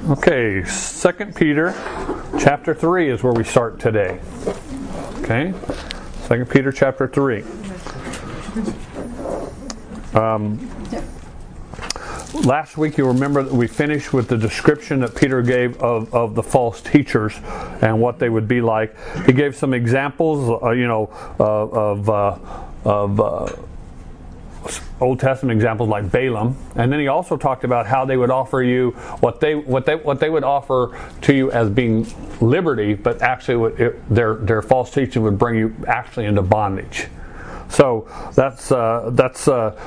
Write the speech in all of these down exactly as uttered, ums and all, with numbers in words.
Okay, Second Peter chapter three is where we start today. Okay, Second Peter chapter three. Um, last week you remember that we finished with the description that Peter gave of, of the false teachers and what they would be like. He gave some examples, uh, you know, uh, of uh, of uh, Old Testament examples like Balaam, and then he also talked about how they would offer you what they what they what they would offer to you as being liberty, but actually what it, their their false teaching would bring you actually into bondage. So that's uh, that's. Uh,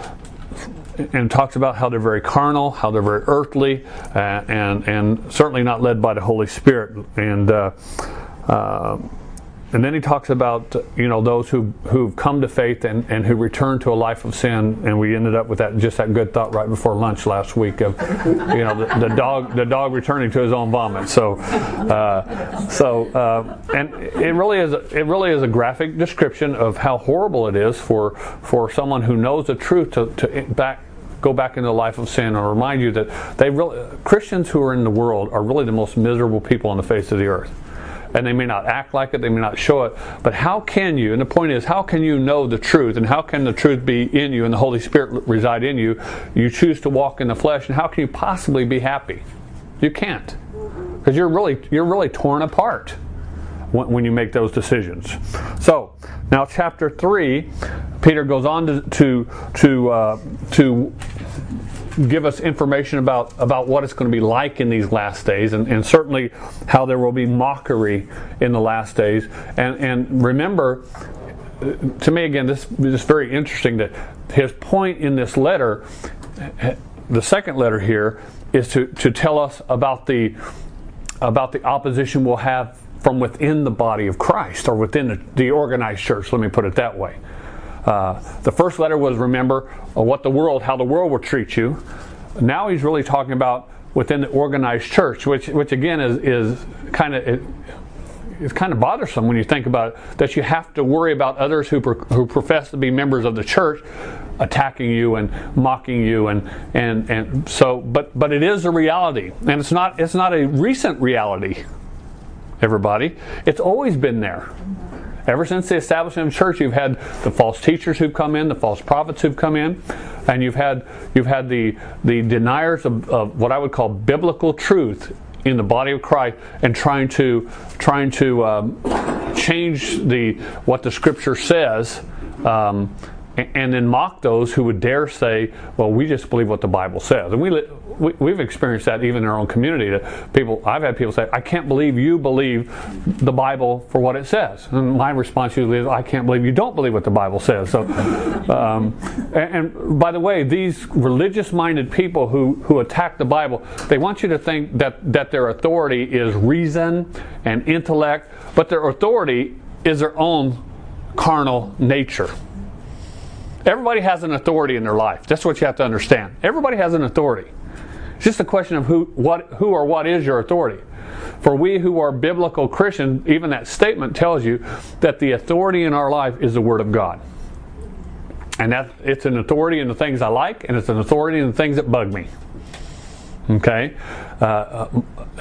and talks about how they're very carnal, how they're very earthly, uh, and and certainly not led by the Holy Spirit. And uh, uh, and then he talks about you know those who who've come to faith and, and who return to a life of sin. And we ended up with that just that good thought right before lunch last week of you know the, the dog the dog returning to his own vomit. So uh, so uh, and it really is it really is a graphic description of how horrible it is for for someone who knows the truth to to back. go back into the life of sin, and remind you that they really, Christians who are in the world are really the most miserable people on the face of the earth. And they may not act like it, they may not show it, but how can you, and the point is, how can you know the truth, and how can the truth be in you and the Holy Spirit reside in you? You choose to walk in the flesh, and how can you possibly be happy? You can't. Because you're really, you're really torn apart when, when you make those decisions. So, now chapter three, Peter goes on to to to, uh, to give us information about, about what it's going to be like in these last days, and, and certainly how there will be mockery in the last days. And and remember, to me again, this is very interesting that his point in this letter, the second letter here, is to, to tell us about the about the opposition we'll have from within the body of Christ, or within the, the organized church. Let me put it that way. Uh, the first letter was, remember, uh, what the world, how the world will treat you. Now he's really talking about within the organized church, which, which again is is kind of it, it's kind of bothersome when you think about it, that you have to worry about others who pro- who profess to be members of the church attacking you and mocking you, and and and so. But but it is a reality, and it's not it's not a recent reality. Everybody, it's always been there. Ever since the establishment of the church, you've had the false teachers who've come in, the false prophets who've come in, and you've had you've had the the deniers of, of what I would call biblical truth in the body of Christ, and trying to trying to um, change the what the Scripture says, um, and, and then mock those who would dare say, "Well, we just believe what the Bible says." And we. We, we've experienced that even in our own community. That people, I've had people say, "I can't believe you believe the Bible for what it says." And my response usually is, "I can't believe you don't believe what the Bible says." So, um, and, and by the way, these religious-minded people who, who attack the Bible, they want you to think that, that their authority is reason and intellect, but their authority is their own carnal nature. Everybody has an authority in their life. That's what you have to understand. Everybody has an authority. It's just a question of who, what, who or what is your authority. For we who are biblical Christians, even that statement tells you that the authority in our life is the Word of God. And that it's an authority in the things I like, and it's an authority in the things that bug me. Okay? Uh,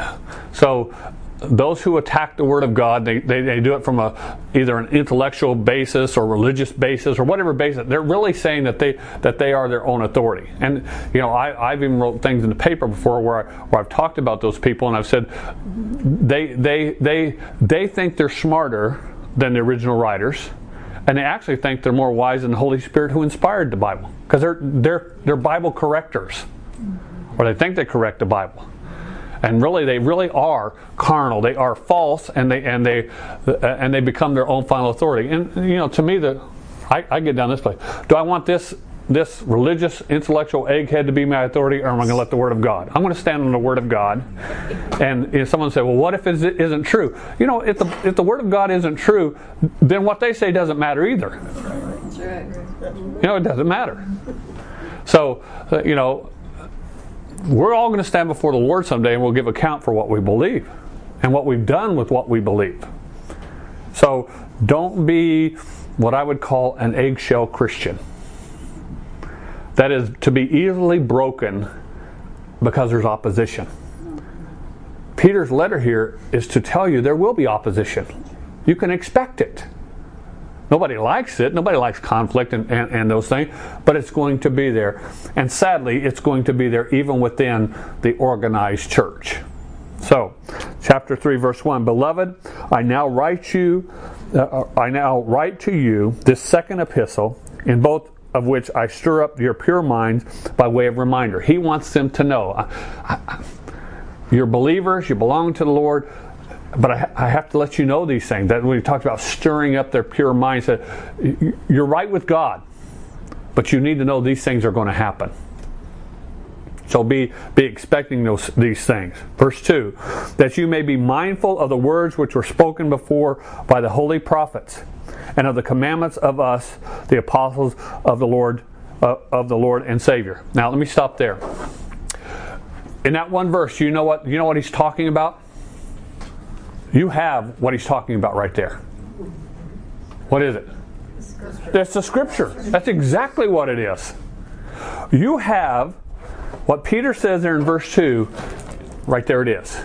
so those who attack the Word of God, they, they, they do it from a either an intellectual basis or religious basis or whatever basis. They're really saying that they that they are their own authority. And you know, I, I've even wrote things in the paper before where I, where I've talked about those people, and I've said they they they they think they're smarter than the original writers, and they actually think they're more wise than the Holy Spirit who inspired the Bible, because they're they're they're Bible correctors, or they think they correct the Bible. And really, they really are carnal. They are false, and they and they uh, and they become their own final authority. And you know, to me, the I, I get down this place. Do I want this this religious, intellectual egghead to be my authority, or am I going to let the Word of God? I'm going to stand on the Word of God. And if someone say, "Well, what if it isn't true?" You know, if the if the Word of God isn't true, then what they say doesn't matter either. That's right. You know, it doesn't matter. So, uh, you know. We're all going to stand before the Lord someday, and we'll give account for what we believe and what we've done with what we believe. So don't be what I would call an eggshell Christian. That is to be easily broken because there's opposition. Peter's letter here is to tell you there will be opposition. You can expect it. Nobody likes it. Nobody likes conflict and, and, and those things, but it's going to be there. And sadly, it's going to be there even within the organized church. So, chapter three, verse one, Beloved, I now write you, uh, I now write to you this second epistle, in both of which I stir up your pure minds by way of reminder. He wants them to know. I, I, you're believers, you belong to the Lord, but I, I have to let you know these things. That we talked about stirring up their pure minds. That you're right with God, but you need to know these things are going to happen. So be, be expecting those these things. Verse two, that you may be mindful of the words which were spoken before by the holy prophets, and of the commandments of us, the apostles of the Lord, uh, of the Lord and Savior. Now let me stop there. In that one verse, you know what you know what he's talking about? You have what he's talking about right there. What is it? That's the Scripture. That's exactly what it is. You have what Peter says there in verse two, right there it is.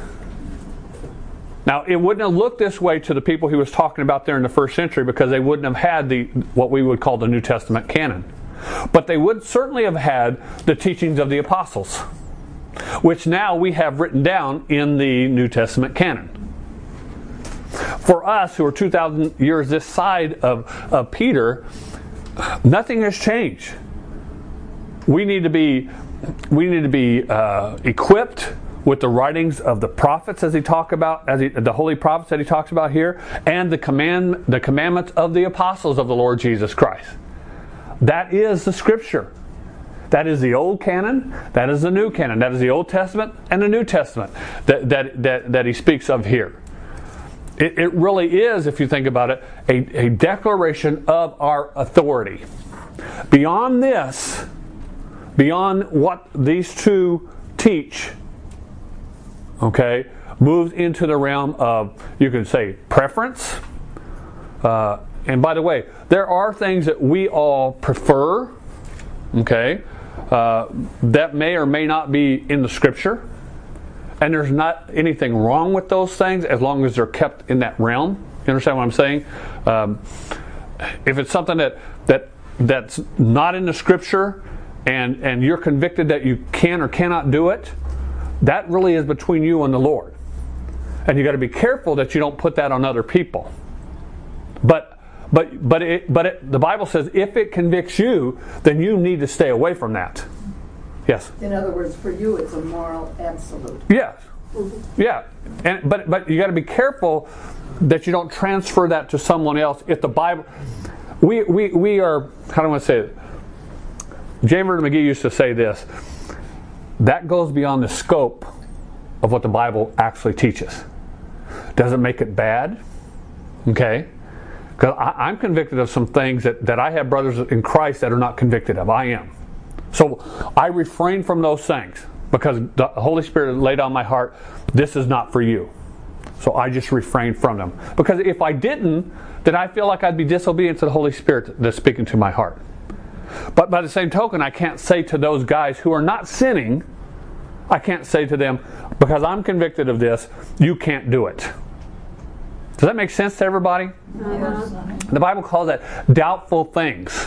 Now, it wouldn't have looked this way to the people he was talking about there in the first century, because they wouldn't have had the what we would call the New Testament canon. But they would certainly have had the teachings of the apostles, which now we have written down in the New Testament canon. For us, who are two thousand years this side of, of Peter, nothing has changed. We need to be, we need to be uh, equipped with the writings of the prophets, as he talk about, as he, the holy prophets that he talks about here, and the command, the commandments of the apostles of the Lord Jesus Christ. That is the Scripture. That is the Old Canon. That is the New Canon. That is the Old Testament and the New Testament that that that, that he speaks of here. It, it really is, if you think about it, a, a declaration of our authority. Beyond this, beyond what these two teach, okay, moves into the realm of, you could say, preference. Uh, and by the way, there are things that we all prefer, okay, uh, that may or may not be in the Scripture. And there's not anything wrong with those things as long as they're kept in that realm. You understand what I'm saying? Um, if it's something that, that that's not in the Scripture, and, and you're convicted that you can or cannot do it, that really is between you and the Lord. And you got to be careful that you don't put that on other people. But but but it, but it, the Bible says if it convicts you, then you need to stay away from that. Yes. In other words, for you, it's a moral absolute. Yes. Mm-hmm. Yeah. And but but you got to be careful that you don't transfer that to someone else. If the Bible, we we we are, how do I want to say it? J. Vernon McGee used to say this. That goes beyond the scope of what the Bible actually teaches. Doesn't make it bad. Okay? Because I'm convicted of some things that, that I have brothers in Christ that are not convicted of. I am. So I refrain from those things because the Holy Spirit laid on my heart, this is not for you. So I just refrain from them. Because if I didn't, then I feel like I'd be disobedient to the Holy Spirit that's speaking to my heart. But by the same token, I can't say to those guys who are not sinning, I can't say to them, because I'm convicted of this, you can't do it. Does that make sense to everybody? Uh-huh. The Bible calls that doubtful things.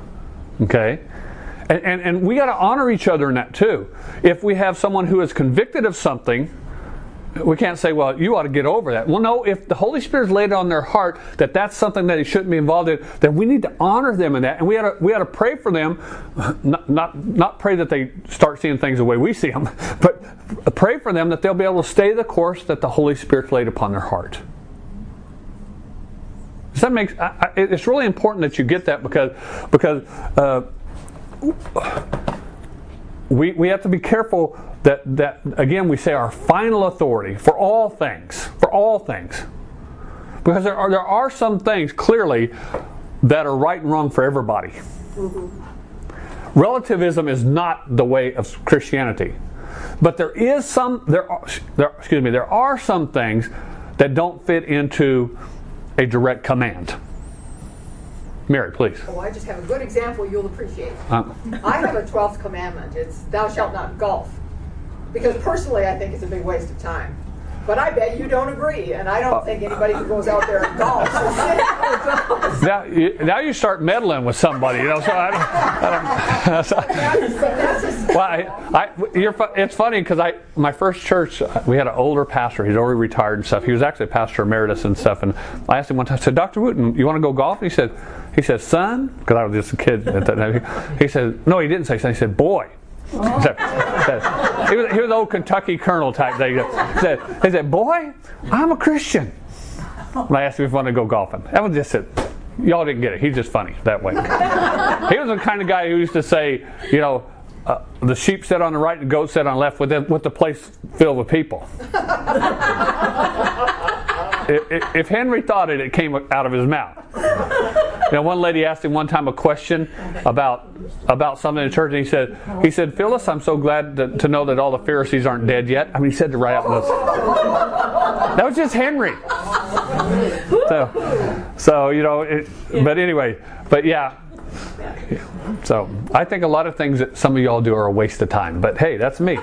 Okay? And, and, and we got to honor each other in that too. If we have someone who is convicted of something, we can't say, well, you ought to get over that. Well, no, if the Holy Spirit's laid on their heart that that's something that he shouldn't be involved in, then we need to honor them in that. And we ought to, we ought to pray for them, not, not, not pray that they start seeing things the way we see them, but pray for them that they'll be able to stay the course that the Holy Spirit's laid upon their heart. Does that make, I, I, it's really important that you get that because, because uh, we we have to be careful that, that, again, we say our final authority for all things, for all things. Because there are, there are some things, clearly, that are right and wrong for everybody. Mm-hmm. Relativism is not the way of Christianity. But there is some, there are, there, excuse me, there are some things that don't fit into a direct command. Mary, please. Oh, I just have a good example you'll appreciate. Uh, I have a twelfth commandment. It's thou shalt not golf. Because personally, I think it's a big waste of time. But I bet you don't agree, and I don't uh, think anybody who goes out there and golfs is now, you, now you start meddling with somebody, you know. So I don't. I don't so, well, I, I, you're, it's funny because I, my first church, we had an older pastor. He's already retired and stuff. He was actually a pastor emeritus and stuff. And I asked him one time. I said, "Doctor Wooten, you want to go golf?" And he said, "He said, son," because I was just a kid at that time. He said, "No, he didn't say son. He said, boy." He, said, he, was, he was an old Kentucky colonel type thing. He said, he said, "Boy, I'm a Christian." And I asked him if he wanted to go golfing. That was just it. Y'all didn't get it. He's just funny that way. He was the kind of guy who used to say, you know, uh, the sheep sat on the right and the goat sat on the left with the, with the place filled with people. if, if Henry thought it, it came out of his mouth. You know, one lady asked him one time a question about about something in church, and he said, he said, "Phyllis, I'm so glad to, to know that all the Pharisees aren't dead yet." I mean, he said to right out in those. That was just Henry. So, so you know, it, but anyway, but yeah. So I think a lot of things that some of y'all do are a waste of time. But hey, that's me.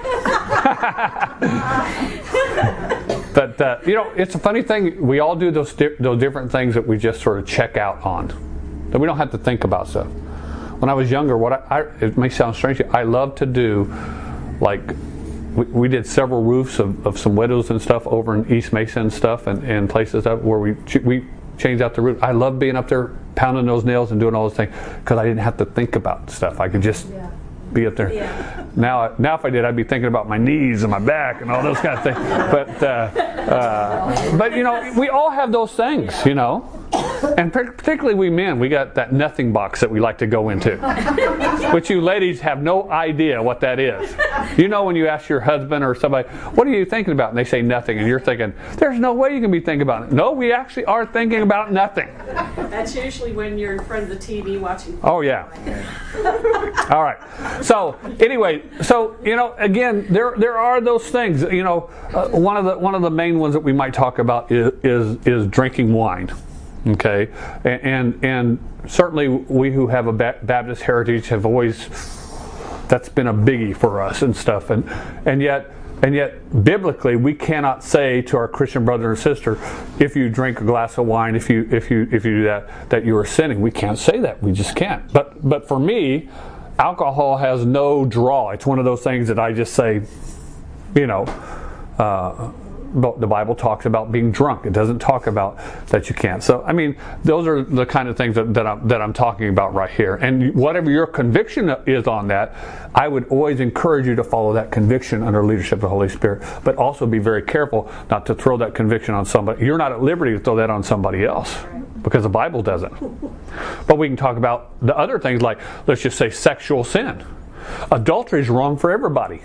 But uh, you know, it's a funny thing. We all do those di- those different things that we just sort of check out on, that we don't have to think about stuff. When I was younger, what I, I it may sound strange, I love to do, like we, we did several roofs of, of some widows and stuff over in East Mesa and stuff, and, and places up where we we changed out the roof. I love being up there pounding those nails and doing all those things because I didn't have to think about stuff. I could just. Yeah. Be up there. Yeah. Now, now if I did, I'd be thinking about my knees and my back and all those kind of things. But, uh, uh, but you know, we all have those things, you know. And particularly we men, we got that nothing box that we like to go into, which you ladies have no idea what that is. You know, when you ask your husband or somebody, "What are you thinking about?" and they say nothing, and you're thinking, "There's no way you can be thinking about it." No, we actually are thinking about nothing. That's usually when you're in front of the T V watching. Oh yeah. All right. So anyway, so you know, again, there there are those things. You know, uh, one of the one of the main ones that we might talk about is is, is drinking wine. Okay, and, and and certainly we who have a Baptist heritage have always, that's been a biggie for us and stuff, and and yet and yet biblically we cannot say to our Christian brother or sister, if you drink a glass of wine, if you if you if you do that, that you are sinning. We can't say that. We just can't. But but for me, alcohol has no draw. It's one of those things that I just say, you know. Uh, But the Bible talks about being drunk. It doesn't talk about that you can't. So, I mean, those are the kind of things that, that, I'm, that I'm talking about right here. And whatever your conviction is on that, I would always encourage you to follow that conviction under leadership of the Holy Spirit. But also be very careful not to throw that conviction on somebody. You're not at liberty to throw that on somebody else because the Bible doesn't. But we can talk about the other things like, let's just say, sexual sin. Adultery is wrong for everybody.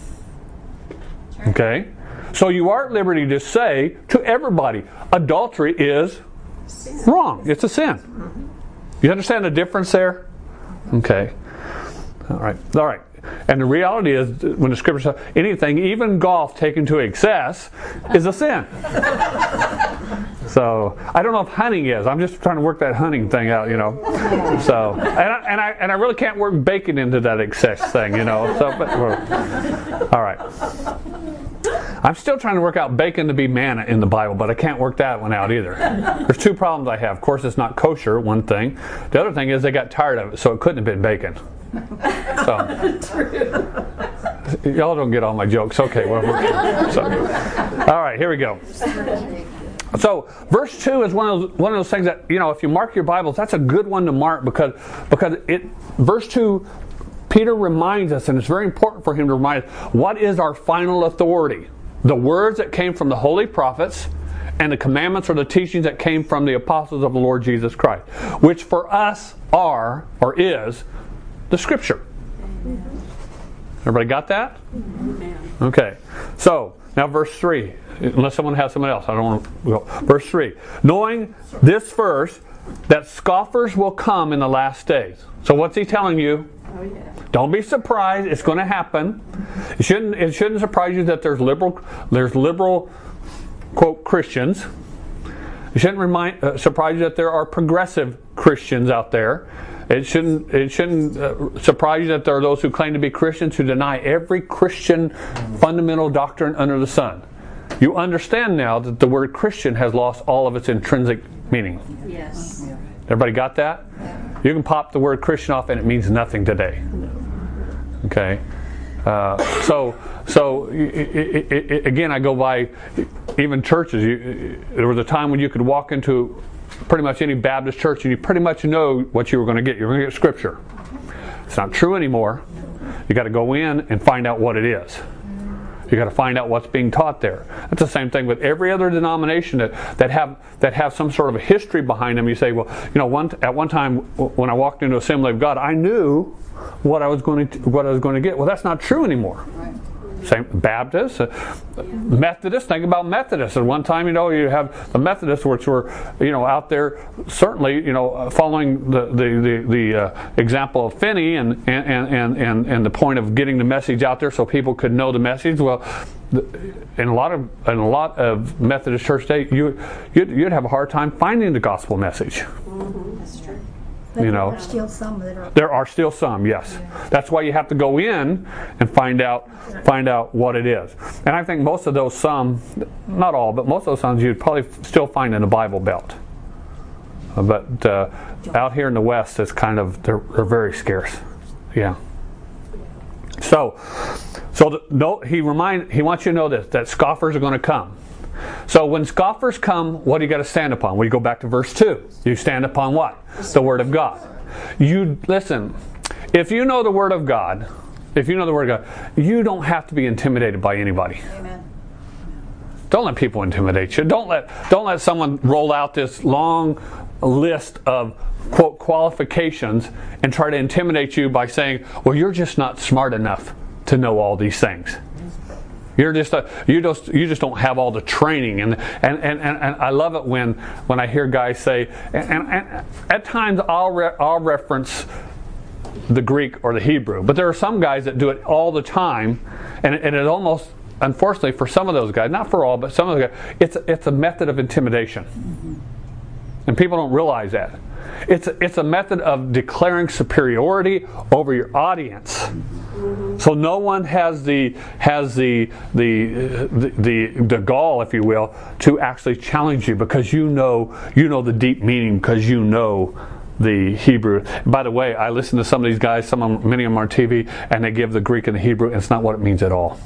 Okay? So you are at liberty to say to everybody, adultery is sin. Wrong. It's a sin. You understand the difference there? Okay. All right. All right. And the reality is, when the scripture says anything, even golf taken to excess, is a sin. So I don't know if hunting is. I'm just trying to work that hunting thing out, you know. So and I and I, and I really can't work bacon into that excess thing, you know. So, but, well, all right. I'm still trying to work out bacon to be manna in the Bible, but I can't work that one out either. There's two problems I have. Of course, it's not kosher, one thing. The other thing is they got tired of it, so it couldn't have been bacon. So, true. Y'all don't get all my jokes. Okay, well, so, all right, here we go. So, verse two is one of those, one of those things that, you know, if you mark your Bibles, that's a good one to mark because because it verse two, Peter reminds us, and it's very important for him to remind us, what is our final authority? The words that came from the holy prophets and the commandments or the teachings that came from the apostles of the Lord Jesus Christ, which for us are, or is, the Scripture. Everybody got that? Okay. So, now verse three. Unless someone has someone else. I don't want to go. Verse three. Knowing this first, that scoffers will come in the last days. So what's he telling you? Oh, yeah. Don't be surprised. It's going to happen. It shouldn't. It shouldn't surprise you that there's liberal. There's liberal, quote, Christians. It shouldn't remind uh, surprise you that there are progressive Christians out there. It shouldn't. It shouldn't uh, surprise you that there are those who claim to be Christians who deny every Christian fundamental doctrine under the sun. you understand now that the word Christian has lost all of its intrinsic meaning. Yes. Everybody got that? You can pop the word Christian off and it means nothing today. Okay? Uh, so, so it, it, it, again, I go by even churches. You, there was a time when you could walk into pretty much any Baptist church and you pretty much know what you were going to get. You're going to get Scripture. It's not true anymore. You got to go in and find out what it is. You got to find out what's being taught there. That's the same thing with every other denomination that, that have that have some sort of a history behind them. You say, well, you know, one at one time when I walked into Assembly of God, I knew what I was going to what I was going to get. Well, that's not true anymore. Right. Same Baptists, uh, yeah. Methodists. Think about Methodists. At one time, you know, you have the Methodists, which were, you know, out there certainly, you know, following the the the, the uh, example of Finney and and, and and and the point of getting the message out there so people could know the message. Well, the, in a lot of in a lot of Methodist church today, you you'd, you'd have a hard time finding the gospel message. Mm-hmm. That's true. But you know, there are still some that are. There are still some, yes. Yeah. That's why you have to go in and find out find out what it is. And I think most of those some, not all, but most of those some you'd probably still find in the Bible Belt. Uh, but uh, out here in the West, it's kind of they're, they're very scarce. Yeah. So, so the, no, he remind he wants you to know this, that scoffers are going to come. So when scoffers come, what do you got to stand upon? We go back to verse two. You stand upon what? The Word of God. You listen, if you know the Word of God, if you know the Word of God, you don't have to be intimidated by anybody. Amen. Don't let people intimidate you. Don't let don't let someone roll out this long list of quote qualifications and try to intimidate you by saying, well, you're just not smart enough to know all these things. You're just a, you just you just don't have all the training, and and, and, and, and I love it when, when I hear guys say, and, and, and at times I'll re, I'll reference the Greek or the Hebrew, but there are some guys that do it all the time, and, and it almost, unfortunately for some of those guys, not for all, but some of the guys, it's it's a method of intimidation, and people don't realize that. It's a, it's a method of declaring superiority over your audience. Mm-hmm. So no one has the has the the, the the the gall, if you will, to actually challenge you because you know you know the deep meaning, because you know the Hebrew. By the way, I listen to some of these guys, some of them, many of them are on T V, and they give the Greek and the Hebrew, and it's not what it means at all.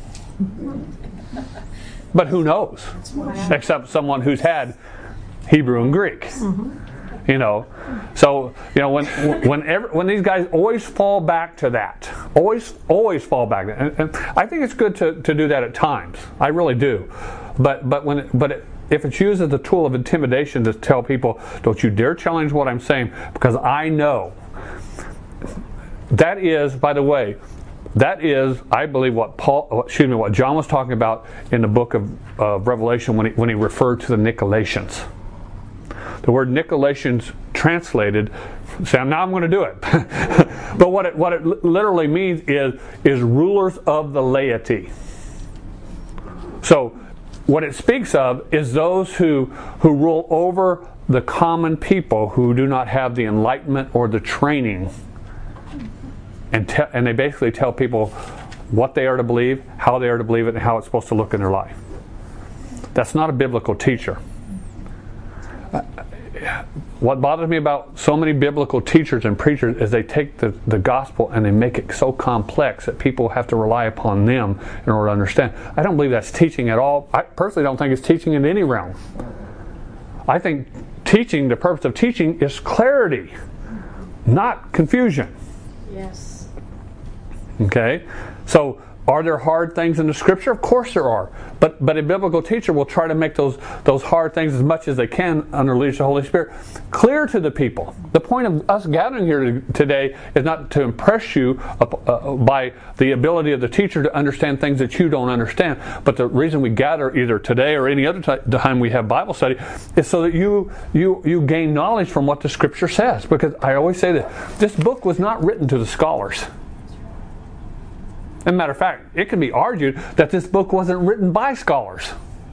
But who knows? Except someone who's had Hebrew and Greek. Mm-hmm. You know, so you know when whenever when these guys always fall back to that, always always fall back, and, and I think it's good to, to do that at times. I really do, but but when it, but it, if it's used as a tool of intimidation to tell people, don't you dare challenge what I'm saying, because I know that is, by the way, that is, I believe, what Paul, excuse me, what John was talking about in the book of, of Revelation when he when he referred to the Nicolaitans. The word Nicolaitans translated, say, now I'm going to do it. But what it what it literally means is is rulers of the laity. So what it speaks of is those who who rule over the common people who do not have the enlightenment or the training, and te- and they basically tell people what they are to believe, how they are to believe it, and how it's supposed to look in their life. That's not a biblical teacher. What bothers me about so many biblical teachers and preachers is they take the, the gospel and they make it so complex that people have to rely upon them in order to understand. I don't believe that's teaching at all. I personally don't think it's teaching in any realm. I think teaching, the purpose of teaching is clarity, not confusion. Yes. Okay? So, are there hard things in the Scripture? Of course there are. But but a biblical teacher will try to make those those hard things as much as they can under the leadership of the Holy Spirit clear to the people. The point of us gathering here today is not to impress you uh, by the ability of the teacher to understand things that you don't understand. But the reason we gather either today or any other t- time we have Bible study is so that you you you gain knowledge from what the Scripture says. Because I always say that this book was not written to the scholars. As a matter of fact, it can be argued that this book wasn't written by scholars,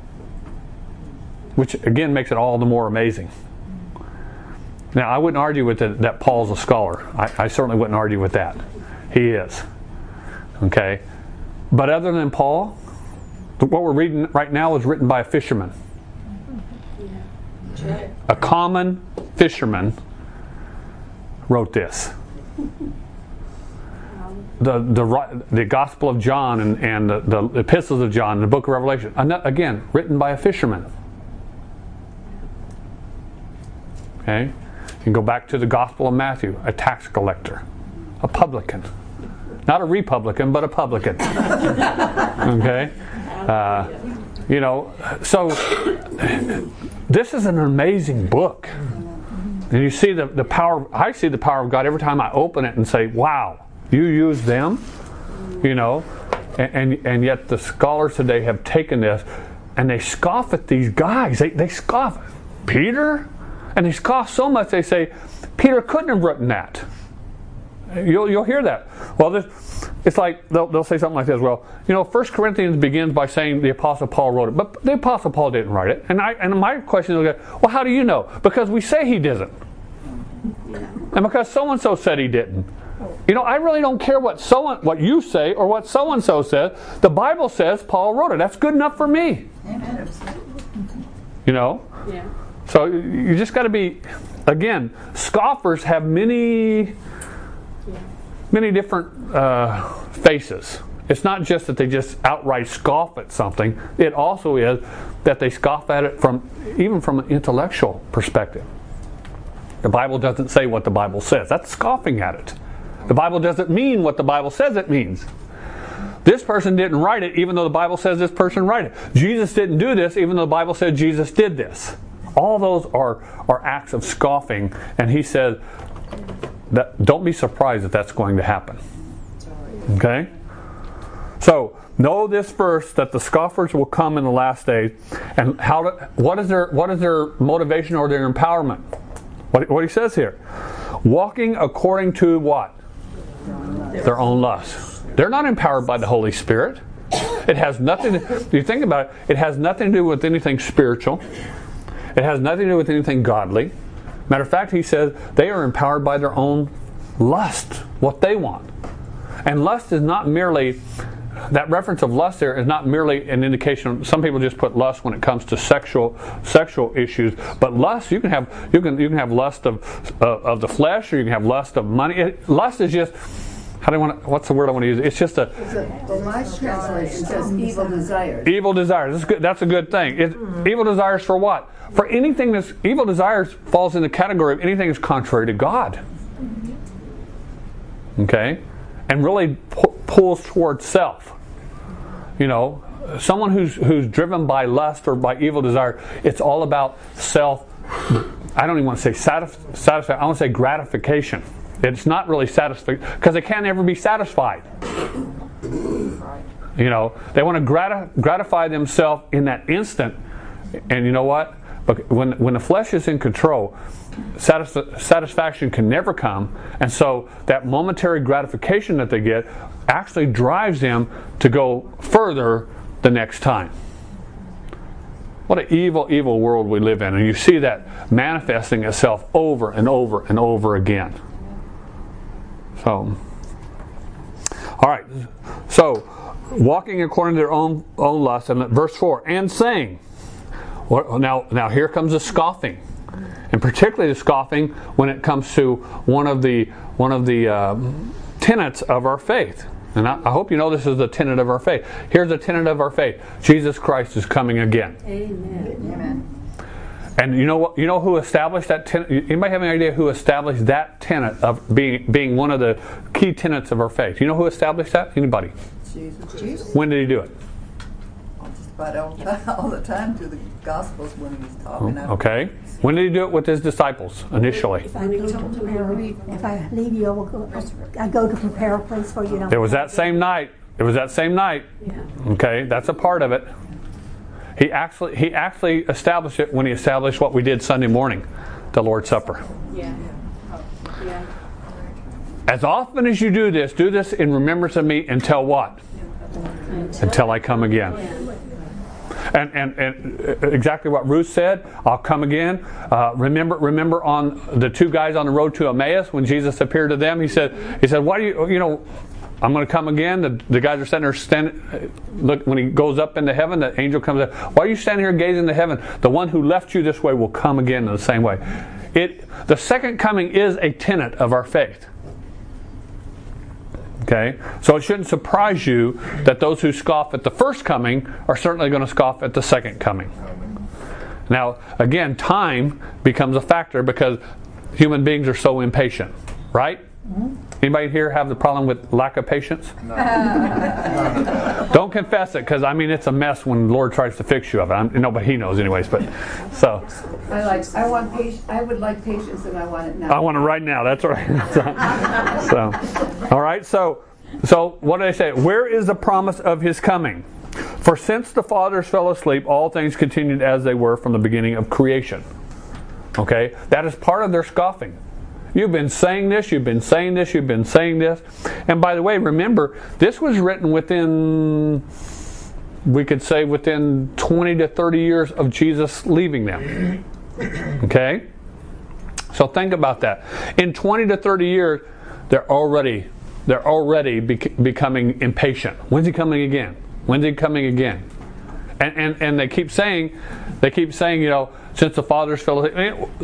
which again makes it all the more amazing. Now, I wouldn't argue with it that Paul's a scholar. I, I certainly wouldn't argue with that. He is. Okay? But other than Paul, What we're reading right now is written by a fisherman. Yeah. A common fisherman wrote this. The the the Gospel of John and, and the, the epistles of John and the book of Revelation, again, written by a fisherman. Okay? You can go back to the Gospel of Matthew, a tax collector, a publican. Not a Republican, but a publican. Okay? Uh, you know, so this is an amazing book. And you see the, the power, I see the power of God every time I open it and say, wow, you use them? You know? And, and, and yet the scholars today have taken this and they scoff at these guys. They, they scoff. Peter? And they scoff so much they say, Peter couldn't have written that. You'll, you'll hear that. Well, this, it's like they'll, they'll say something like this. Well, you know, First Corinthians begins by saying the Apostle Paul wrote it, but the Apostle Paul didn't write it. And I and my question is, well, how do you know? Because we say he didn't, and because so and so said he didn't. You know, I really don't care what so what you say or what so and so says. The Bible says Paul wrote it. That's good enough for me. Amen. You know. Yeah. So you just got to be. Again, scoffers have many. Many different uh, faces. It's not just that they just outright scoff at something. It also is that they scoff at it from even from an intellectual perspective. The Bible doesn't say what the Bible says. That's scoffing at it. The Bible doesn't mean what the Bible says it means. This person didn't write it even though the Bible says this person wrote it. Jesus didn't do this even though the Bible said Jesus did this. All those are, are acts of scoffing, and he said, that, don't be surprised that that's going to happen. Okay? So, know this verse that the scoffers will come in the last days. And how? To, what is their what is their motivation or their empowerment? What, what he says here. Walking according to what? Their own lusts. They're not empowered by the Holy Spirit. It has nothing to, if you think about it, it has nothing to do with anything spiritual. It has nothing to do with anything godly. Matter of fact, he says they are empowered by their own lust, what they want. And lust is not merely, that reference of lust there is not merely an indication. Some people just put lust when it comes to sexual sexual issues, but lust you can have you can you can have lust of uh, of the flesh, or you can have lust of money. It, lust is just, how do I want to, what's the word I want to use? It's just a. The my translation says evil desires. Evil desires. That's good. That's a good thing. It, mm-hmm. Evil desires for what? For anything that's evil desires falls in the category of anything that's contrary to God. Okay, and really pu- pulls towards self. You know, someone who's who's driven by lust or by evil desire, it's all about self. I don't even want to say satisf- satisfaction. I want to say gratification. It's not really satisfied because they can't ever be satisfied. You know, they want to grati- gratify themselves in that instant, and you know what? But when when the flesh is in control, satisf- satisfaction can never come, and so that momentary gratification that they get actually drives them to go further the next time. What an evil, evil world we live in, and you see that manifesting itself over and over and over again. So, all right. So, walking according to their own own lust, and verse four, and saying. Well, now, now here comes the scoffing, and particularly the scoffing when it comes to one of the one of the uh, tenets of our faith. And I, I hope you know this is the tenet of our faith. Here's the tenet of our faith: Jesus Christ is coming again. Amen. Amen. And you know what? You know who established that tenet? Anybody have any idea who established that tenet of being being one of the key tenets of our faith? You know who established that? Anybody? Jesus. Jesus. When did he do it? Just about all the time, all the time through the Gospels when he was talking. Oh, okay. When did he do it with his disciples initially? If I go to prepare, if I leave you, I will go. I go to prepare a place for you. It was that same night. It was that same night. Yeah. Okay, that's a part of it. He actually he actually established it when he established what we did Sunday morning, the Lord's Supper. Yeah. Yeah. As often as you do this, do this in remembrance of me until what? Until, until I come again. Yeah. And, and and exactly what Ruth said, I'll come again. Uh, remember remember on the two guys on the road to Emmaus when Jesus appeared to them, he said he said, why do you you know I'm going to come again. The, the guys are sitting there standing. Look, when he goes up into heaven, the angel comes up. Why are you standing here gazing into heaven? The one who left you this way will come again in the same way. It, the second coming is a tenet of our faith. Okay? So it shouldn't surprise you that those who scoff at the first coming are certainly going to scoff at the second coming. Now, again, time becomes a factor because human beings are so impatient, right? Anybody here have the problem with lack of patience? No. Don't confess it, because I mean it's a mess when the Lord tries to fix you of it. I'm, no, but He knows anyways. But so I like. I want patience. I would like patience, and I want it now. I want it right now. That's right. so, all right. So, so what did I say? Where is the promise of His coming? For since the fathers fell asleep, all things continued as they were from the beginning of creation. Okay, that is part of their scoffing. You've been saying this, you've been saying this, you've been saying this. And by the way, remember, this was written within, we could say within twenty to thirty years of Jesus leaving them. Okay? So think about that. In twenty to thirty years, they're already, they're already bec- becoming impatient. When's He coming again? When's He coming again? And, and, and they keep saying, they keep saying, you know, since the fathers fell asleep. I mean,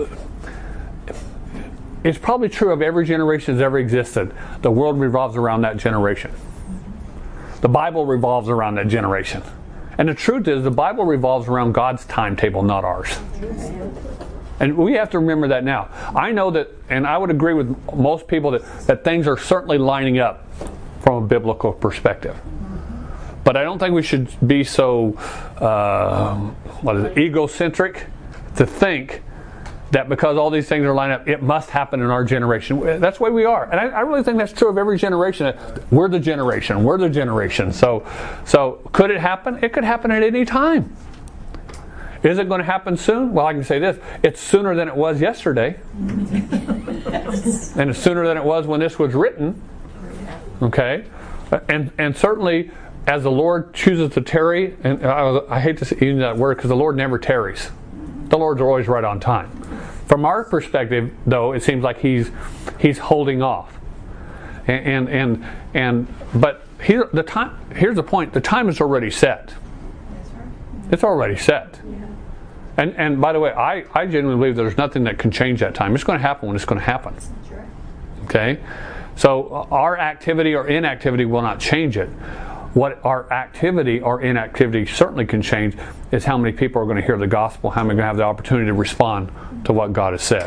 it's probably true of every generation that's ever existed. The world revolves around that generation. The Bible revolves around that generation. And the truth is, the Bible revolves around God's timetable, not ours. And we have to remember that now. I know that, and I would agree with most people, that, that things are certainly lining up from a biblical perspective. But I don't think we should be so uh, what is it, egocentric to think that because all these things are lined up, it must happen in our generation. That's the way we are. And I, I really think that's true of every generation. We're the generation. We're the generation. So, so could it happen? It could happen at any time. Is it going to happen soon? Well, I can say this. It's sooner than it was yesterday. And it's sooner than it was when this was written. Okay? And, and certainly, as the Lord chooses to tarry, and I, I hate to use that word because the Lord never tarries. The Lord's always right on time. From our perspective, though, it seems like He's He's holding off. And and and, and but here the time. Here's the point: the time is already set. It's already set. And and by the way, I, I genuinely believe there's nothing that can change that time. It's going to happen when it's going to happen. Okay, so our activity or inactivity will not change it. What our activity or inactivity certainly can change is how many people are going to hear the gospel, how many are going to have the opportunity to respond to what God has said.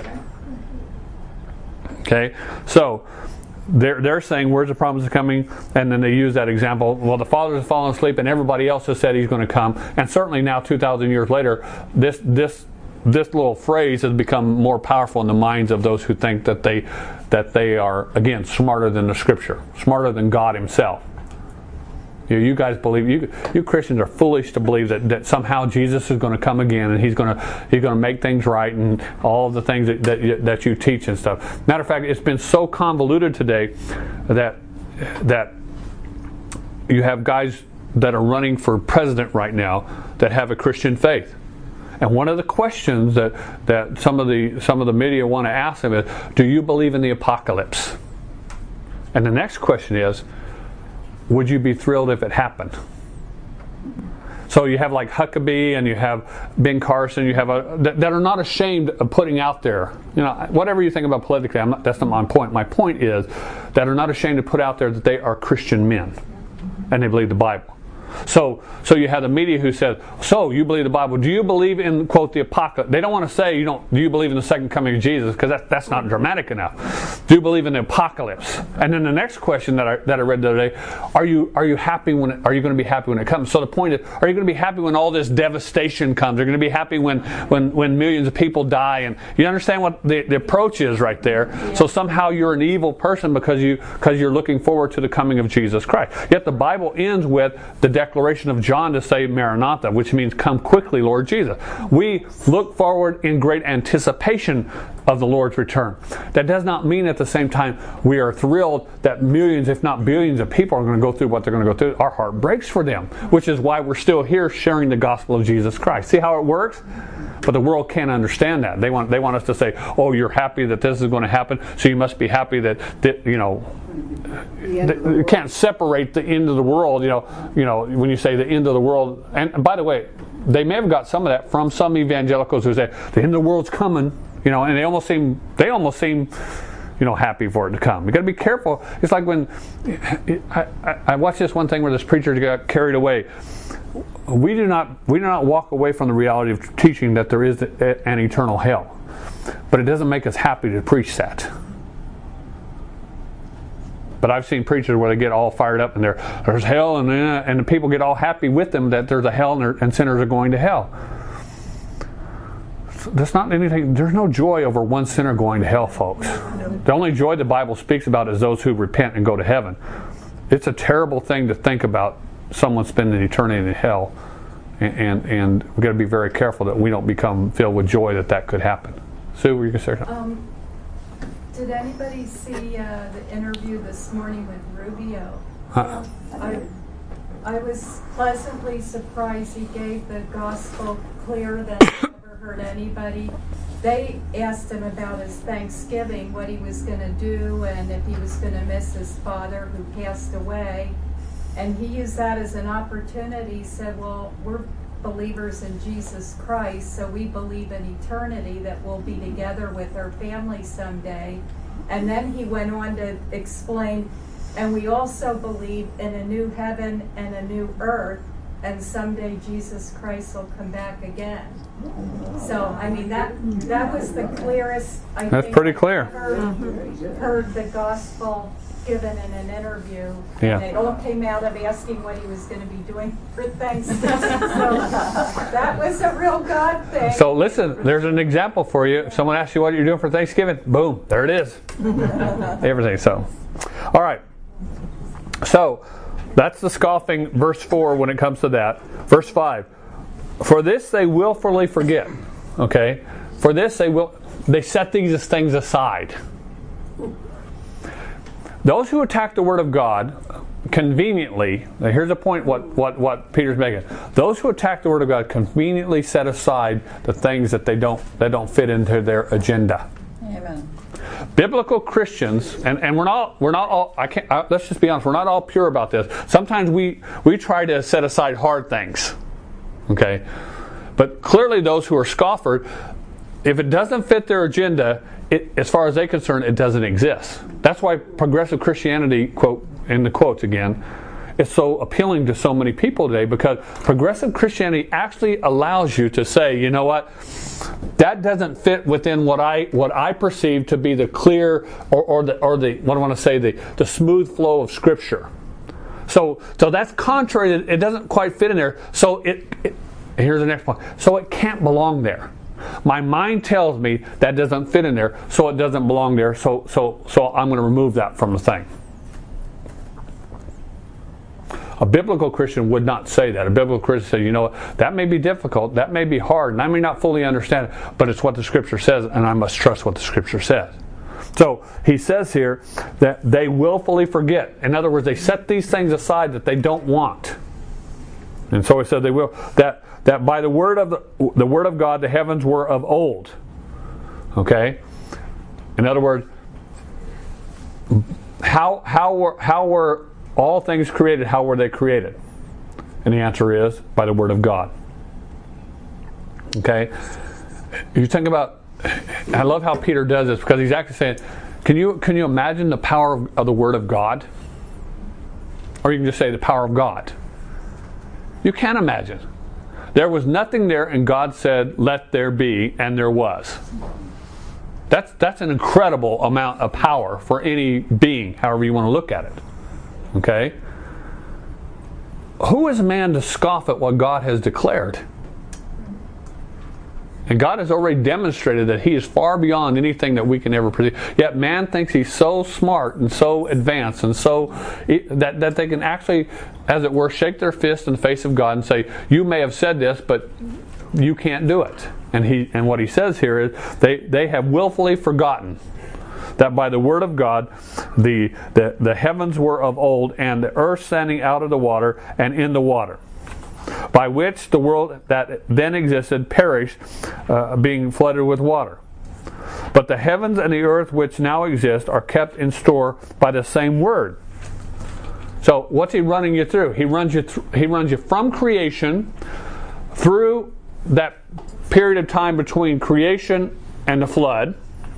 Okay? So, they're, they're saying, where's the promise coming? And then they use that example, well, the fathers have fallen asleep and everybody else has said He's going to come. And certainly now, two thousand years later, this this this little phrase has become more powerful in the minds of those who think that they, that they are, again, smarter than the Scripture, smarter than God Himself. You, you guys believe, you you Christians are foolish to believe that, that somehow Jesus is going to come again and he's going to he's going to make things right and all of the things that, that you, that you teach and stuff. Matter of fact, it's been so convoluted today that that you have guys that are running for president right now that have a Christian faith. And one of the questions that, that some of the some of the media want to ask them is, do you believe in the apocalypse? And the next question is, would you be thrilled if it happened? So you have like Huckabee and you have Ben Carson, you have a, that, that are not ashamed of putting out there, you know, whatever you think about politically, I'm not, that's not my point. My point is that are not ashamed to put out there that they are Christian men and they believe the Bible. So, so you have the media who says, so you believe the Bible. Do you believe in, quote, the apocalypse? They don't want to say, you don't, do you believe in the second coming of Jesus? Because that, that's not dramatic enough. Do you believe in the apocalypse? And then the next question that I, that I read the other day, are you, are you happy when, it, are you going to be happy when it comes? So the point is, are you going to be happy when all this devastation comes? Are you going to be happy when, when, when millions of people die? And you understand what the, the approach is right there. Yeah. So somehow you're an evil person because you, because you're looking forward to the coming of Jesus Christ. Yet the Bible ends with the declaration of John to say Maranatha, which means come quickly, Lord Jesus. We look forward in great anticipation of the Lord's return. That does not mean at the same time we are thrilled that millions, if not billions of people are going to go through what they're going to go through. Our heart breaks for them, which is why we're still here sharing the gospel of Jesus Christ. See how it works? But the world can't understand that. They want they want us to say, oh, you're happy that this is going to happen, so you must be happy that, that you know, you can't separate the end of the world. You know, you know when you say the end of the world. And, and by the way, they may have got some of that from some evangelicals who say the end of the world's coming. You know, and they almost seem they almost seem. you know, happy for it to come. You got to be careful. It's like when I, I, I watched this one thing where this preacher got carried away. We do not we do not walk away from the reality of teaching that there is an eternal hell, but it doesn't make us happy to preach that. But I've seen preachers where they get all fired up and there there's hell and uh, and the people get all happy with them that there's a hell and, and sinners are going to hell. There's not anything. There's no joy over one sinner going to hell, folks. The only joy the Bible speaks about is those who repent and go to heaven. It's a terrible thing to think about someone spending eternity in hell, and and, and we've got to be very careful that we don't become filled with joy that that could happen. Sue, were you going to say something? Um, did anybody see uh, the interview this morning with Rubio? Uh-uh. I, I was pleasantly surprised he gave the gospel clear than heard anybody. They asked him about his Thanksgiving, what he was going to do, and if he was going to miss his father who passed away. And he used that as an opportunity. He said, well, we're believers in Jesus Christ, so we believe in eternity, that we'll be together with our family someday. And then he went on to explain, and we also believe in a new heaven and a new earth, and someday Jesus Christ will come back again. So, I mean, that that was the clearest, I That's think, pretty clear. I've heard, heard the gospel given in an interview. Yeah. And it all came out of asking what he was going to be doing for Thanksgiving. So that was a real God thing. So listen, there's an example for you. If someone asks you what you're doing for Thanksgiving, boom, there it is. Everything. So, all right. So that's the scoffing, verse four, when it comes to that. Verse five. For this they willfully forget. Okay? For this they will they set these things aside. Those who attack the Word of God conveniently, now here's a point what, what, what Peter's making. Those who attack the Word of God conveniently set aside the things that they don't that don't fit into their agenda. Amen. Biblical Christians, and, and we're not we're not all I can't uh, let's just be honest, we're not all pure about this. Sometimes we we try to set aside hard things. Okay? But clearly those who are scoffers, if it doesn't fit their agenda, it, as far as they're concerned, it doesn't exist. That's why progressive Christianity, quote in the quotes again, is so appealing to so many people today, because progressive Christianity actually allows you to say, you know what, that doesn't fit within what I what I perceive to be the clear or, or the or the what do I want to say the the smooth flow of Scripture. So so that's contrary. It doesn't quite fit in there. So it, it here's the next point. So it can't belong there. My mind tells me that doesn't fit in there, so it doesn't belong there. So so so I'm going to remove that from the thing. A biblical Christian would not say that. A biblical Christian says, you know what, that may be difficult, that may be hard, and I may not fully understand it, but it's what the Scripture says, and I must trust what the Scripture says. So he says here that they willfully forget. In other words, they set these things aside that they don't want. And so he said they will that that by the word of the, the word of God the heavens were of old. Okay? In other words, how how were how were all things created? How were they created? And the answer is by the word of God. Okay? You think about, I love how Peter does this, because he's actually saying, can you can you imagine the power of, of the Word of God? Or you can just say the power of God. You can't imagine. There was nothing there, and God said, let there be, and there was. That's that's an incredible amount of power for any being, however you want to look at it. Okay? Who is man to scoff at what God has declared? And God has already demonstrated that He is far beyond anything that we can ever perceive. Yet man thinks he's so smart and so advanced and so that, that they can actually, as it were, shake their fist in the face of God and say, you may have said this, but you can't do it. And he and what he says here is they, they have willfully forgotten that by the word of God the, the, the heavens were of old, and the earth standing out of the water and in the water, by which the world that then existed perished, uh, being flooded with water. But the heavens and the earth which now exist are kept in store by the same word. So what's he running you through? He runs you th- he runs you from creation through that period of time between creation and the flood.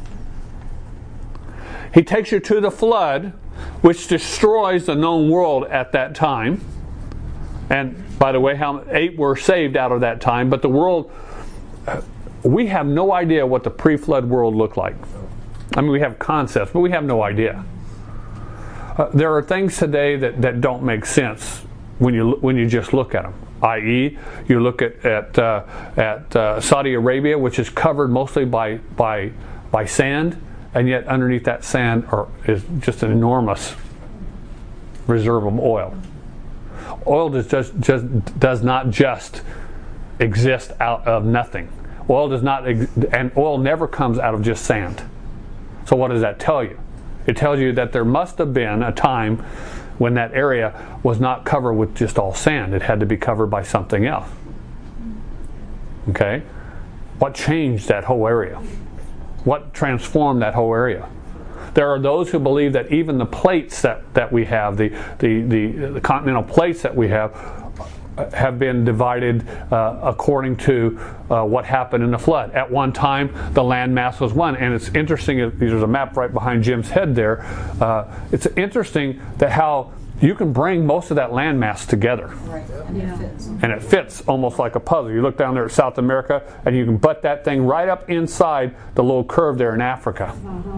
He takes you to the flood, which destroys the known world at that time. And by the way, how eight were saved out of that time, but the world, we have no idea what the pre-flood world looked like. I mean, we have concepts, but we have no idea. Uh, there are things today that, that don't make sense when you when you just look at them. that is, you look at at uh, at uh, Saudi Arabia, which is covered mostly by by by sand, and yet underneath that sand are, is just an enormous reserve of oil. Oil does just, just does not just exist out of nothing. Oil does not, ex- and oil never comes out of just sand. So what does that tell you? It tells you that there must have been a time when that area was not covered with just all sand. It had to be covered by something else. Okay? What changed that whole area? What transformed that whole area? There are those who believe that even the plates that, that we have, the, the, the, the continental plates that we have, have been divided uh, according to uh, what happened in the flood. At one time, the land mass was one. And it's interesting, there's a map right behind Jim's head there. Uh, it's interesting that how you can bring most of that land mass together. Right. And it fits. And it fits almost like a puzzle. You look down there at South America, and you can butt that thing right up inside the little curve there in Africa.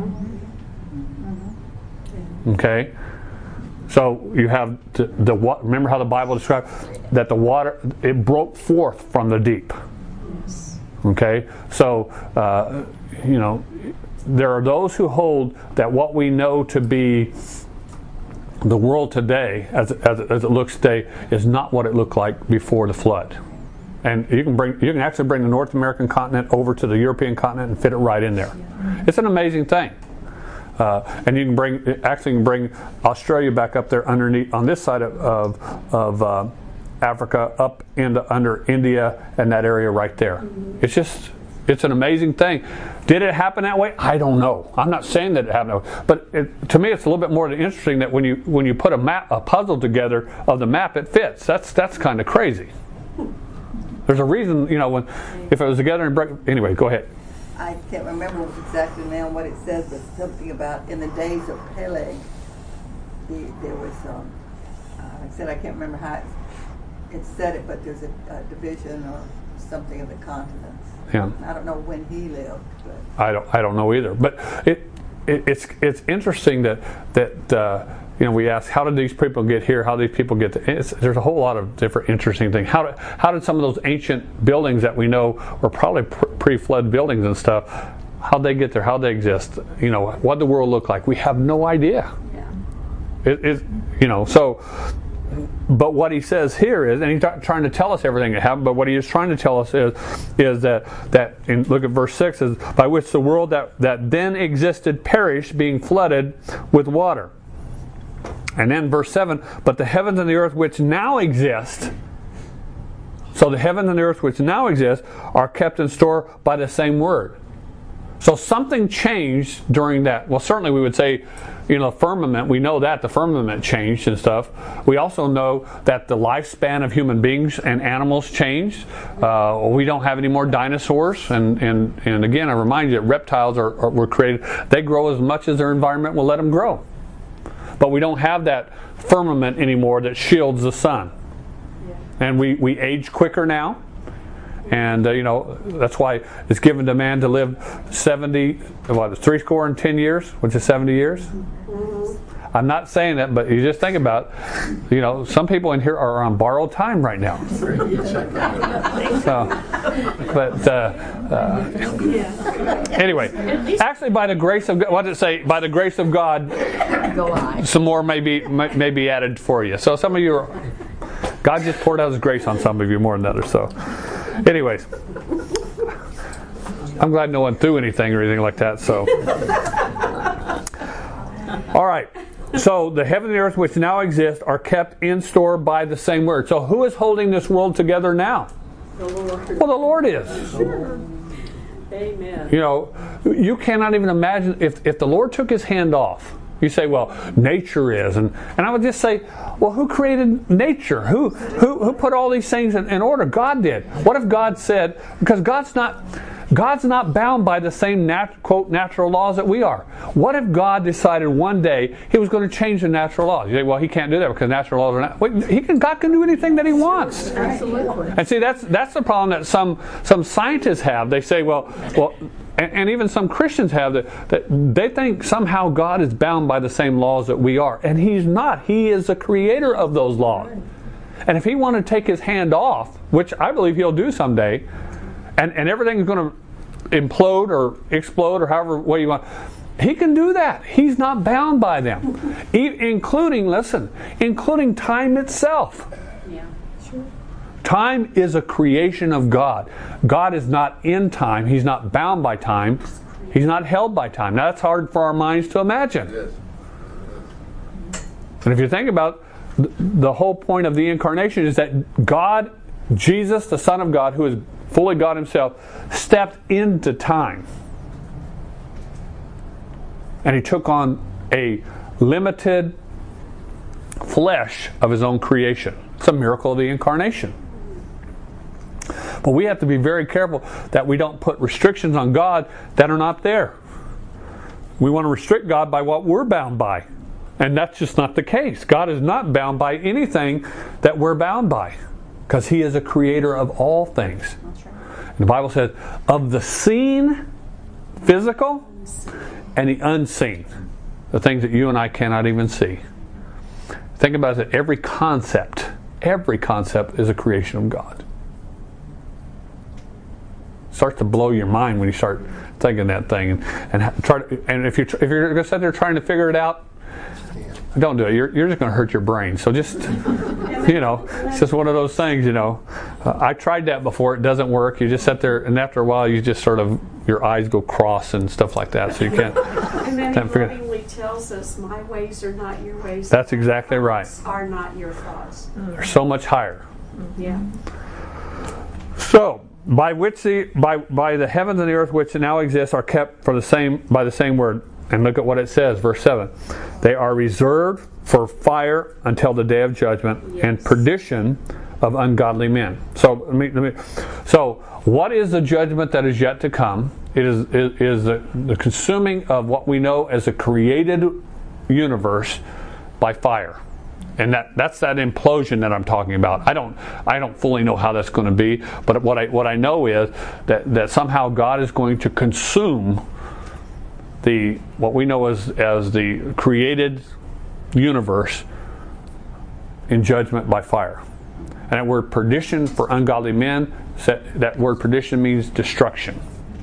Okay? So you have the, the remember how the Bible described that the water, it broke forth from the deep. Okay? So, uh, you know, there are those who hold that what we know to be the world today, as, as, as it looks today, is not what it looked like before the flood. And you can bring, you can actually bring the North American continent over to the European continent and fit it right in there. It's an amazing thing. Uh, and you can bring, actually, you can bring Australia back up there underneath on this side of of, of uh, Africa, up into under India and that area right there. It's just, it's an amazing thing. Did it happen that way? I don't know. I'm not saying that it happened that way, but it, to me, it's a little bit more interesting that when you when you put a map, a puzzle together of the map, it fits. That's that's kind of crazy. There's a reason, you know, when if it was together and break. Anyway, go ahead. I can't remember exactly now what it says, but something about in the days of Peleg, the, there was, um, uh, like I said, I can't remember how it, it said it, but there's a, a division or something of the continents. Yeah. I don't know when he lived, but I don't I don't know either. But it, it it's it's interesting that that uh, you know, we ask, how did these people get here? How did these people get there? It's, there's a whole lot of different interesting things. How did, how did some of those ancient buildings that we know were probably pre-flood buildings and stuff, how'd they get there? How'd they exist? You know, what'd the world look like? We have no idea. Yeah. It, it, you know, so, but what he says here is, and he's not trying to tell us everything that happened, but what he is trying to tell us is, is that, that in, look at verse six, is by which the world that, that then existed perished, being flooded with water. And then verse seven, but the heavens and the earth which now exist, so the heavens and the earth which now exist are kept in store by the same word. So something changed during that. Well, certainly we would say, you know, firmament, we know that the firmament changed and stuff. We also know that the lifespan of human beings and animals changed. Uh, we don't have any more dinosaurs. And, and, and again, I remind you that reptiles are, are were created. They grow as much as their environment will let them grow. But we don't have that firmament anymore that shields the sun. Yeah. And we, we age quicker now. And, uh, you know, that's why it's given to man to live seventy, what, three score and ten years, which is seventy years. Mm-hmm. I'm not saying that, but you just think about, you know, some people in here are on borrowed time right now. So, but, uh, uh, anyway, actually by the grace of God, what did it say? By the grace of God, some more may be, may, may be added for you. So some of you are, God just poured out His grace on some of you more than others. So, anyways, I'm glad no one threw anything or anything like that. So, all right. So the heaven and the earth which now exist are kept in store by the same word. So who is holding this world together now? The Lord. Well, the Lord is. Amen. You know, you cannot even imagine if, if the Lord took his hand off. You say, well, nature is. And, and I would just say, well, who created nature? Who who, who put all these things in, in order? God did. What if God said, because God's not God's not bound by the same nat, quote natural laws that we are. What if God decided one day he was going to change the natural laws? You say, well, he can't do that because natural laws are not. Well, he can, God can do anything that he wants. Absolutely. And see, that's that's the problem that some some scientists have. They say, well, well. And, and even some Christians have that, that they think somehow God is bound by the same laws that we are. And he's not. He is the creator of those laws. And if he wanted to take his hand off, which I believe he'll do someday, and, and everything is going to implode or explode or however way you want, he can do that. He's not bound by them. E- including, listen, including time itself. Yeah. Sure. Time is a creation of God. God is not in time. He's not bound by time. He's not held by time. Now, that's hard for our minds to imagine. Yes. And if you think about it, the whole point of the incarnation is that God, Jesus, the Son of God, who is fully God himself, stepped into time. And he took on a limited flesh of his own creation. It's a miracle of the incarnation. But we have to be very careful that we don't put restrictions on God that are not there. We want to restrict God by what we're bound by. And that's just not the case. God is not bound by anything that we're bound by. Because he is a creator of all things. And the Bible says, of the seen, physical, and the unseen. The things that you and I cannot even see. Think about it, every concept, every concept is a creation of God. Starts to blow your mind when you start thinking that thing, and and try to, and if you if you're going to sit there trying to figure it out, don't do it. You're you're just going to hurt your brain. So just you know, it's just one of those things. You know, uh, I tried that before. It doesn't work. You just sit there, and after a while, you just sort of your eyes go cross and stuff like that. So you can't. And then can't he figure. lovingly tells us, "My ways are not your ways. That's exactly right. Are not your thoughts." They're so much higher. Yeah. So. By which the by by the heavens and the earth which now exist are kept for the same by the same word. And look at what it says, verse seven. They are reserved for fire until the day of judgment yes. and perdition of ungodly men. So let me, let me so what is the judgment that is yet to come? It is is, is the, the consuming of what we know as a created universe by fire. And that, that's that implosion that I'm talking about. I don't I don't fully know how that's going to be, but what I what I know is that, that somehow God is going to consume the what we know as as the created universe in judgment by fire. And that word perdition for ungodly men, that word perdition means destruction.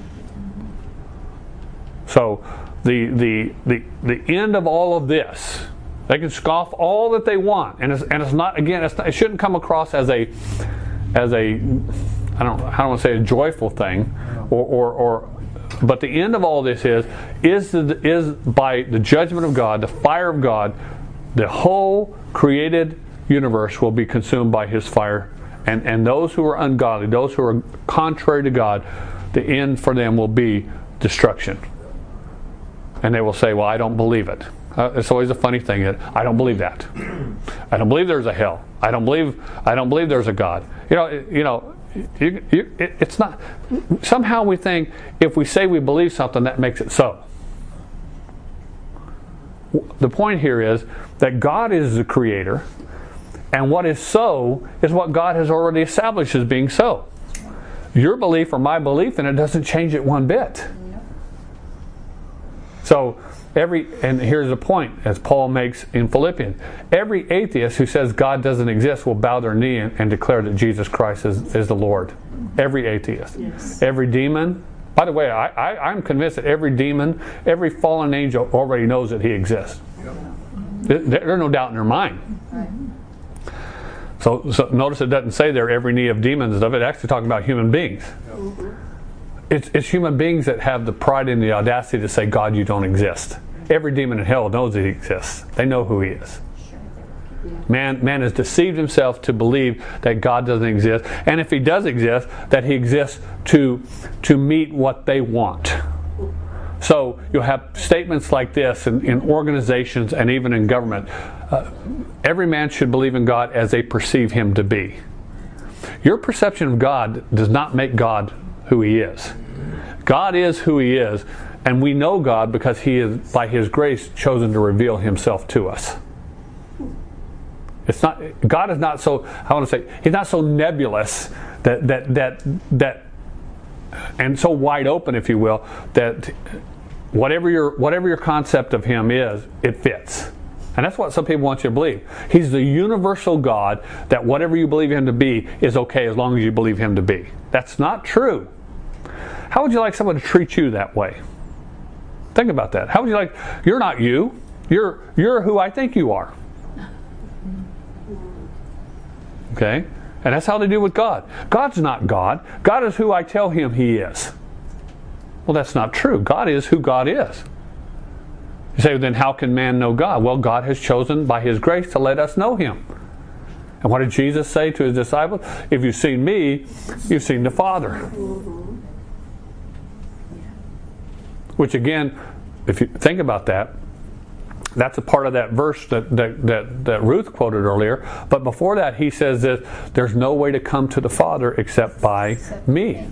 So the the the the end of all of this. They can scoff all that they want, and it's, and it's not. Again, it's not, it shouldn't come across as a, as a, I don't, I don't want to say a joyful thing, or, or, or, but the end of all this is, is the, is by the judgment of God, the fire of God, the whole created universe will be consumed by His fire, and and those who are ungodly, those who are contrary to God, the end for them will be destruction, and they will say, "Well, I don't believe it." Uh, it's always a funny thing that I don't believe that. I don't believe there's a hell. I don't believe. I don't believe there's a God. You know. You know. You, you, it, it's not. Somehow we think if we say we believe something, that makes it so. The point here is that God is the creator, and what is so is what God has already established as being so. Your belief or my belief, and it doesn't change it one bit. So. Every and here's the point, as Paul makes in Philippians. Every atheist who says God doesn't exist will bow their knee and, and declare that Jesus Christ is, is the Lord. Every atheist. Yes. Every demon. By the way, I, I, I'm convinced that every demon, every fallen angel already knows that he exists. There, there's no doubt in their mind. Right. So, so notice it doesn't say there every knee of demons and stuff. It's actually talking about human beings. Mm-hmm. It's, it's human beings that have the pride and the audacity to say, God, you don't exist. Every demon in hell knows that he exists. They know who he is. Man, man has deceived himself to believe that God doesn't exist. And if he does exist, that he exists to, to meet what they want. So you'll have statements like this in, in organizations and even in government. Uh, every man should believe in God as they perceive him to be. Your perception of God does not make God who he is. God is who he is, and we know God because he is, by his grace, chosen to reveal himself to us. It's not, God is not so, I want to say, he's not so nebulous that, that, that, that, and so wide open, if you will, that whatever your, whatever your concept of him is, it fits. And that's what some people want you to believe. He's the universal God that whatever you believe him to be is okay as long as you believe him to be. That's not true. How would you like someone to treat you that way? Think about that. How would you like, you're not you. You're, you're who I think you are. Okay? And that's how they do with God. God's not God. God is who I tell him he is. Well, that's not true. God is who God is. You say, then how can man know God? Well, God has chosen by his grace to let us know him. And what did Jesus say to his disciples? If you've seen me, you've seen the Father. Which again, if you think about that, that's a part of that verse that, that, that, that Ruth quoted earlier. But before that, he says that there's no way to come to the Father except by me.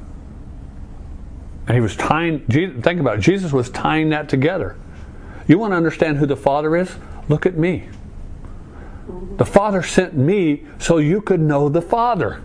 And he was tying, think about it, Jesus was tying that together. You want to understand who the Father is? Look at me. The Father sent me so you could know the Father.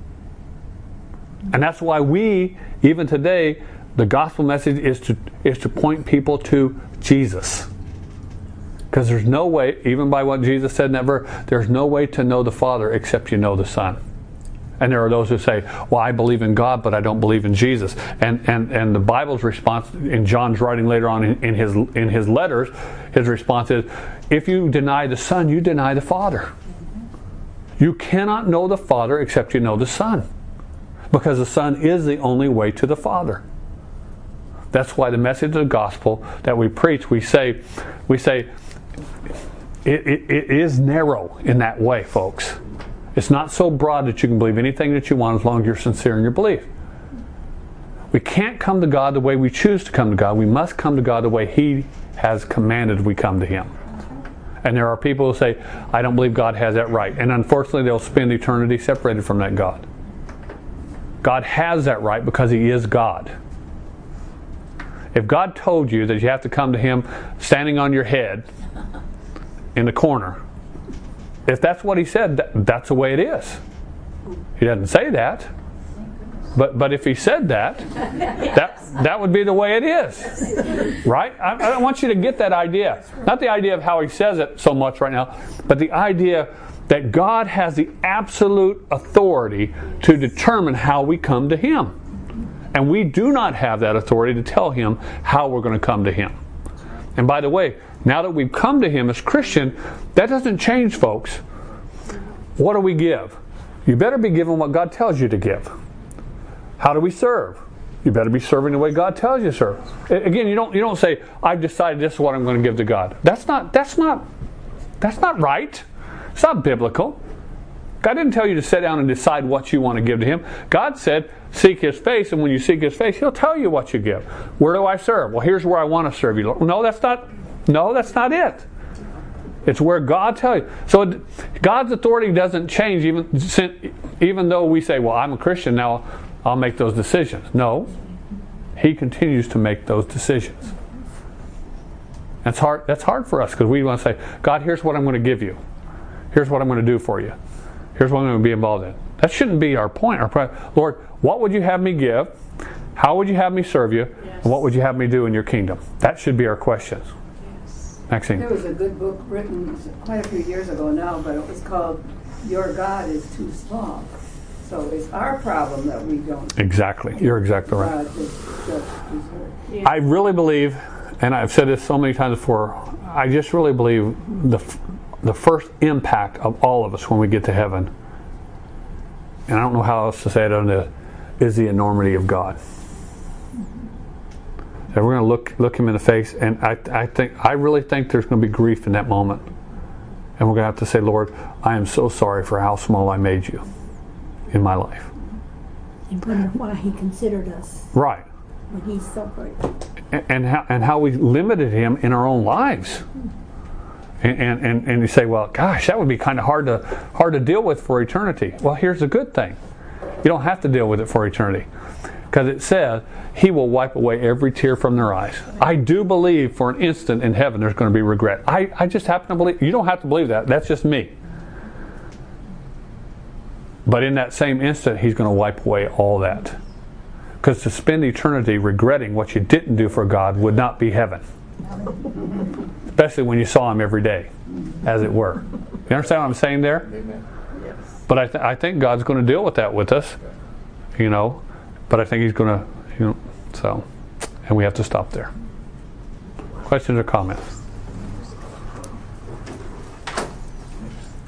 And that's why we, even today, the gospel message is to, is to point people to Jesus. Because there's no way, even by what Jesus said in that verse, there's no way to know the Father except you know the Son. And there are those who say, well, I believe in God, but I don't believe in Jesus. And and, and the Bible's response, in John's writing later on in, in his in his letters, his response is, if you deny the Son, you deny the Father. You cannot know the Father except you know the Son. Because the Son is the only way to the Father. That's why the message of the gospel that we preach, we say, we say, it, it, it is narrow in that way, folks. It's not so broad that you can believe anything that you want as long as you're sincere in your belief. We can't come to God the way we choose to come to God. We must come to God the way he has commanded we come to him. And there are people who say, I don't believe God has that right. And unfortunately, they'll spend eternity separated from that God. God has that right because he is God. If God told you that you have to come to him standing on your head in the corner, if that's what he said, that, that's the way it is. He doesn't say that. But but if he said that, that that would be the way it is. Right? I, I don't want you to get that idea. Not the idea of how he says it so much right now, but the idea that God has the absolute authority to determine how we come to him. And we do not have that authority to tell him how we're going to come to him. And by the way, now that we've come to him as Christian, that doesn't change, folks. What do we give? You better be giving what God tells you to give. How do we serve? You better be serving the way God tells you to serve. Again, you don't you don't say, I've decided this is what I'm going to give to God. That's not that's not that's not right. It's not biblical. God didn't tell you to sit down and decide what you want to give to him. God said, seek his face, and when you seek his face, he'll tell you what you give. Where do I serve? Well, here's where I want to serve you, Lord. No, that's not no, that's not it. It's where God tells you. So God's authority doesn't change even even though we say, well, I'm a Christian, now I'll make those decisions. No. He continues to make those decisions. That's hard that's hard for us because we want to say, God, here's what I'm going to give you. Here's what I'm going to do for you. Here's what I'm going to be involved in. That shouldn't be our point. Our point, Lord, what would you have me give? How would you have me serve you? Yes. And what would you have me do in your kingdom? That should be our questions. Yes. Maxine. There was a good book written quite a few years ago now, but it was called Your God is Too Small. So it's our problem that we don't. Exactly. You're exactly right. God is just deserved. I really believe, and I've said this so many times before, I just really believe the the first impact of all of us when we get to heaven, and I don't know how else to say it other than is the enormity of God. And we're going to look look him in the face, and I I think I really think there's going to be grief in that moment. And we're going to have to say, Lord, I am so sorry for how small I made you in my life. And wonder why he considered us Right. when he's so great. And, and, how, and how we limited him in our own lives. And, and, and, and you say, well, gosh, that would be kind of hard to, hard to deal with for eternity. Well, here's the good thing. You don't have to deal with it for eternity. Because it says, he will wipe away every tear from their eyes. I do believe for an instant in heaven there's going to be regret. I, I just happen to believe. You don't have to believe that. That's just me. But in that same instant, he's going to wipe away all that. Because to spend eternity regretting what you didn't do for God would not be heaven. Especially when you saw him every day, as it were. You understand what I'm saying there? But I, th- I think God's going to deal with that with us. You know. But I think he's going to, you know, so, and we have to stop there. Questions or comments?